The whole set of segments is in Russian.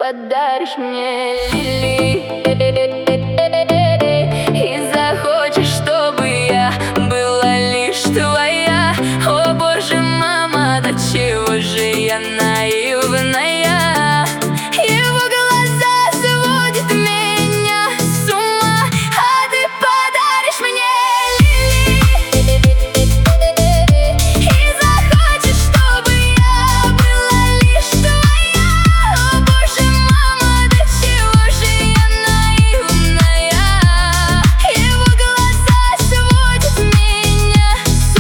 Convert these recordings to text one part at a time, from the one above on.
подаришь мне лилии и захочешь, чтобы я была лишь твоя. О боже, мама, до чего же я наивная. Его глаза сводят меня с ума, а ты подаришь мне лилии и захочешь, чтобы я была лишь твоя. О боже, мама, до чего же я наивная. Его глаза сводят меня с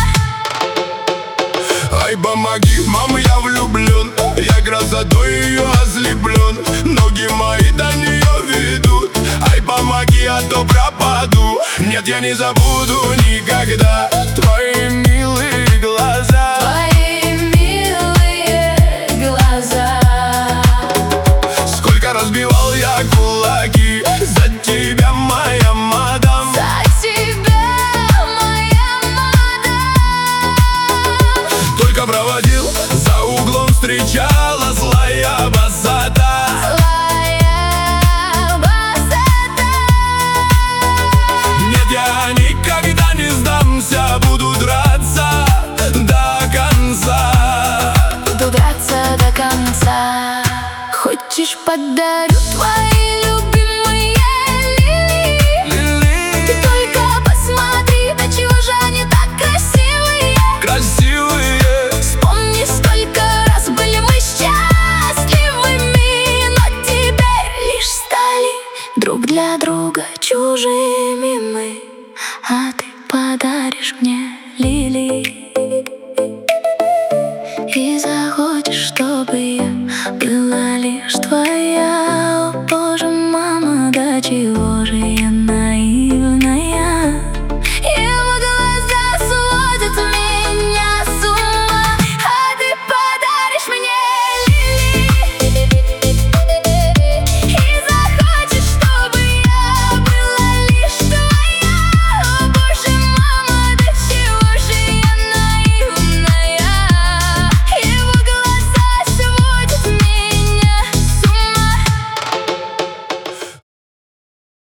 ума. Ай, помоги, мама, я влюблен. Я красотой ее ослеплен. Ноги мои до нее ведут. Ай, помоги, а то пропаду. Нет, я не забуду никогда твои милые глаза. Твои милые глаза. Сколько разбивал я кулаки за тебя, моя мадам. За тебя, моя мадам. Только проводил, за углом встречала злая босата. Злая босата. Нет, я никогда не сдамся, буду драться до конца. Буду драться до конца. Хочешь, подарю твои